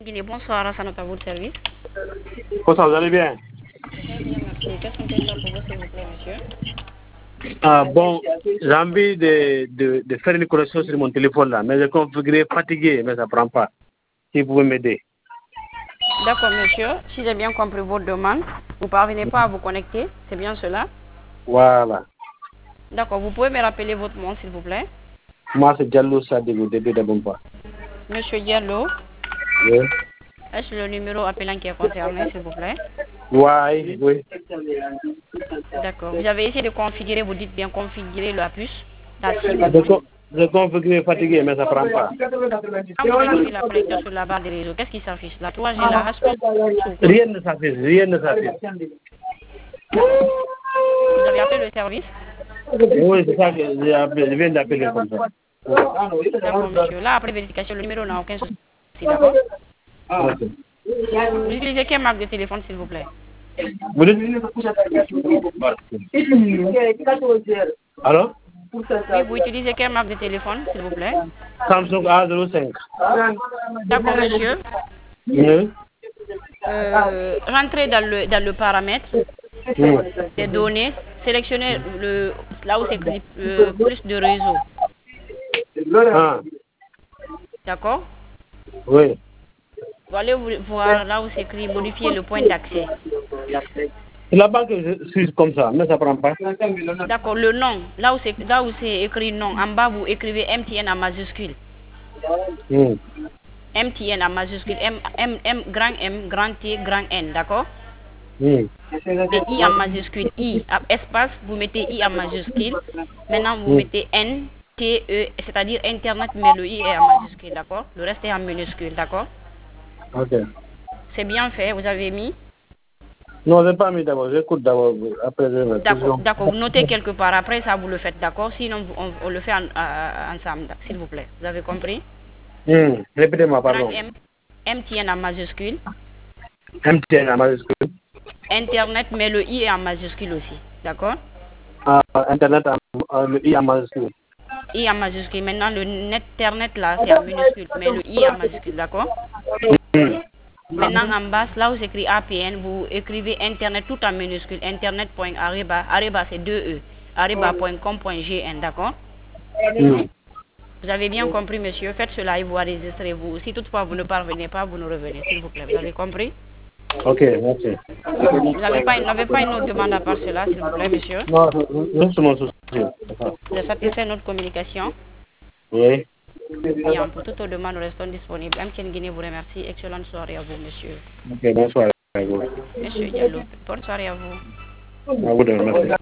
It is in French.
Guinée, bonsoir, à notre à votre service. Bonsoir, vous allez bien? Très bien, merci. Qu'est-ce qu'on peut faire pour vous, s'il vous plaît, monsieur? Bon, j'ai envie de faire une connexion sur mon téléphone là, mais j'ai configuré fatigué, mais ça ne prend pas. Si vous pouvez m'aider. D'accord, monsieur. Si j'ai bien compris votre demande, vous ne parvenez pas à vous connecter, c'est bien cela? Voilà. D'accord, vous pouvez me rappeler votre nom, s'il vous plaît? Moi, c'est Diallo Sadibou, depuis de Bomba. Monsieur Diallo, Oui. est-ce le numéro appelant qui est concerné, s'il vous plaît? Oui, oui. D'accord. Vous avez essayé de configurer, vous dites bien configurer la puce, la cible. J'ai configuré fatigué, mais ça ne prend pas. Quand vous écrivez la connexion sur la barre des réseaux, qu'est-ce qui s'affiche? La 3G, la H plus ou quoi? Rien ne s'affiche, rien ne s'affiche. Vous avez appelé le service? Oui, c'est ça que j'ai appelé, je viens d'appeler comme ça. D'accord, monsieur. Là, après vérification, le numéro n'a aucun souci, d'accord? Ok. Vous utilisez quelle marque de téléphone, s'il vous plaît? Vous dites? Alors? Oui, vous utilisez quelle marque de téléphone, s'il vous plaît? Samsung A05. D'accord, monsieur. Oui. Rentrez dans le paramètre des données, sélectionnez là où c'est écrit plus de réseau. Ah, D'accord? oui. Vous allez voir là où c'est écrit modifier le point d'accès. C'est la banque que je suis comme ça, mais ça ne prend pas. D'accord, le nom, là où c'est écrit nom, en bas vous écrivez MTN en majuscule. MTN en majuscule, grand T, grand N, d'accord? Et I en majuscule, I, espace, vous mettez I en majuscule. Maintenant, vous mettez N, T, E, c'est-à-dire Internet, mais le I est en majuscule, d'accord? Le reste est en minuscule, d'accord? Ok. C'est bien fait, vous avez mis? Non, je n'ai pas mis d'abord, j'écoute d'abord, après je vais. D'accord, vous notez quelque part, après ça vous le faites, d'accord? Sinon, on le fait ensemble, s'il vous plaît. Vous avez compris? Répétez-moi, Grand pardon. M, MTN en majuscule. MTN en majuscule. Internet, mais le I est en majuscule aussi, d'accord? Internet, le I en majuscule. I en majuscule. Maintenant, le Internet là, c'est en minuscule, mais le I en majuscule, d'accord? Maintenant, en bas, là où c'est écrit APN, vous écrivez Internet tout en minuscule. Internet.areba. Areba, c'est 2 E. Areba.com.gn, d'accord? Vous avez bien compris, monsieur. Faites cela et vous enregistrez-vous. Si toutefois vous ne parvenez pas, vous nous revenez, s'il vous plaît. Vous avez compris? Ok, merci. Vous n'avez pas une autre demande à part cela, s'il vous plaît, monsieur? Non, juste mon souci. Vous avez satisfait notre communication? Oui. Bien, pour toute autre demande, nous restons disponibles. MTN Guinée vous remercie. Excellente soirée à vous, monsieur. Ok, bonsoir à vous. Monsieur Diallo, bonne soirée à vous. À vous de merci.